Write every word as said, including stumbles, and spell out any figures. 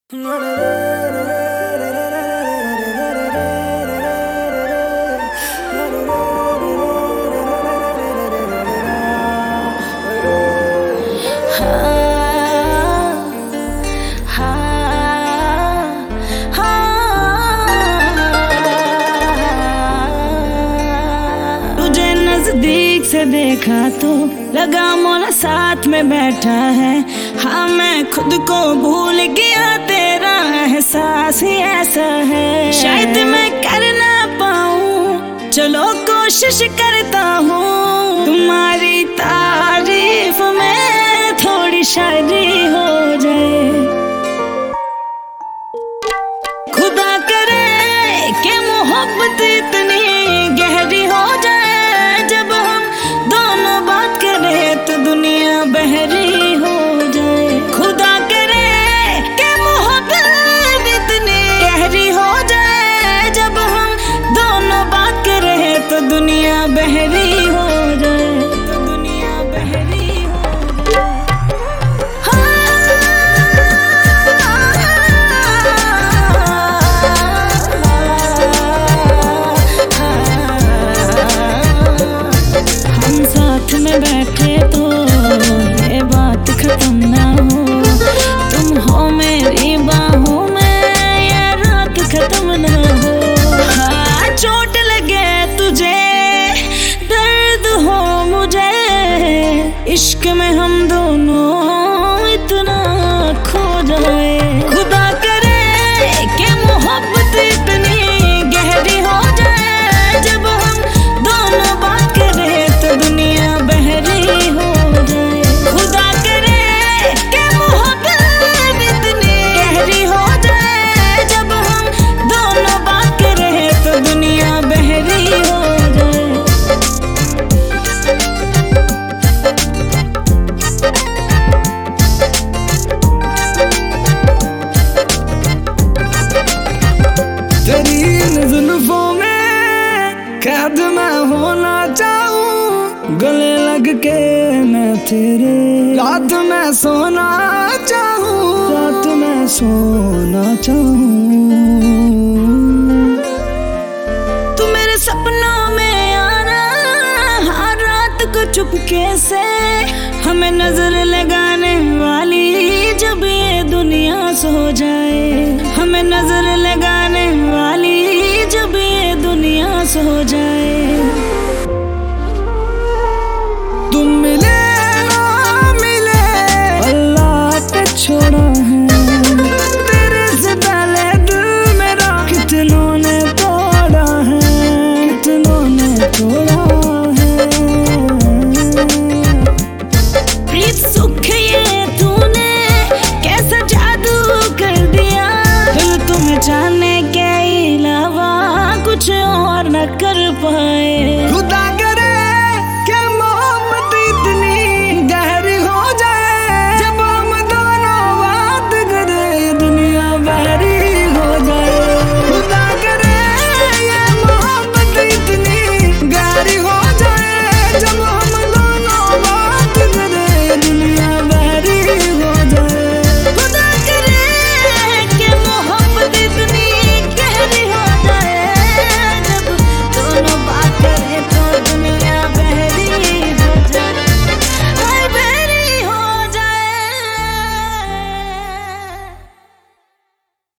तुझे नजदीक से देखा तो लगा मोला साथ में बैठा है। हाँ मैं खुद को भूल गया, तेरा एहसास ही ऐसा है। शायद मैं कर ना पाऊँ, चलो कोशिश करता हूँ। तुम्हारी तारीफ में थोड़ी शायरी हो जाए। खुदा करे कि मोहब्बत इतनी गहरी हो जाए, जब हम दोनों बात करें तो दुनिया बहरी हो जाए। खुदा करे कि मोहब्बत इतनी गहरी हो जाए, जब हम दोनों बात करें तो दुनिया बहरी हो जाए, तो दुनिया बहरी हो जाए। हम साथ में बैठे तो ये बात खत्म ना हो। तुम हो मेरी बाहों में, ये रात खत्म ना हो। हाँ चोट लगे तुझे, दर्द हो मुझे, इश्क में हम दोनों इतना खो जाए। खुदा करे कि मोहब्बत इतनी गहरी हो जाए, जब हम दोनों बात करें तो दुनिया बहरी हो जाए। खुदा करे कि मोहब्बत इतनी गहरी हो जाए, जब हम दोनों बात करें तो दुनिया बहरी हो जाए। तेरी इन जुल्फों में कैद मैं होना चाहूँ, गले लग के मैं तेरे रात में सोना चाहूँ, रात में सोना चाहूँ। तू मेरे सपनों में आना हर रात को चुपके से, हमें नजर लगाने वाली जब ये दुनिया सो जाए। हमें नजर लगाने वाली जब ये दुनिया सो जाए।